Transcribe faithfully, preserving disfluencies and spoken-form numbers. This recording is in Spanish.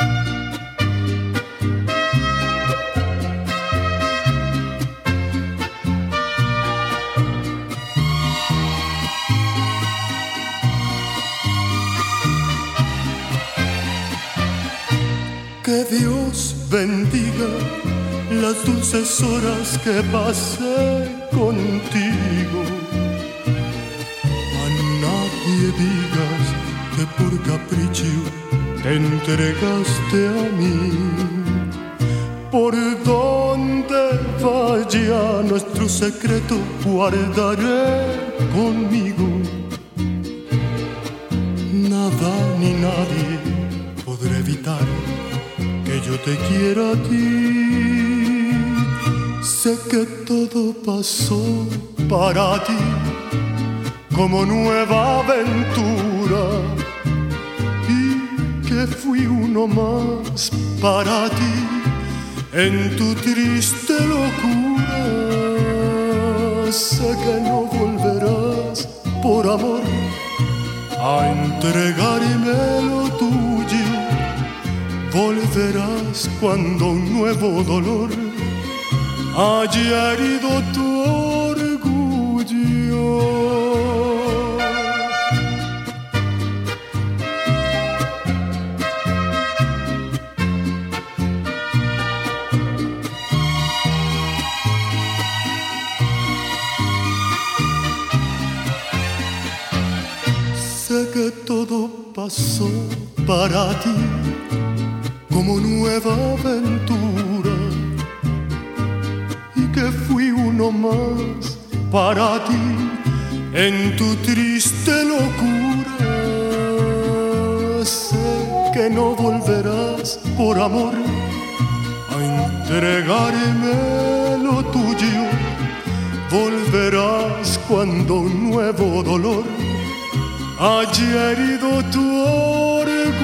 Que Dios bendiga las dulces horas que pasé contigo. A nadie digas que por capricho te entregaste a mí. Por donde vaya nuestro secreto guardaré conmigo. Nada ni nadie podrá evitar que yo te quiera a ti. Sé que todo pasó para ti como nueva aventura y que fui uno más para ti en tu triste locura. Sé que no volverás por amor a entregarme lo tuyo. Volverás cuando un nuevo dolor haya herido tu orgullo. Sé que todo pasó para ti como nueva aventura y que fui uno más para ti en tu triste locura. Sé que no volverás por amor a entregarme lo tuyo. Volverás cuando un nuevo dolor haya herido tu orgullo.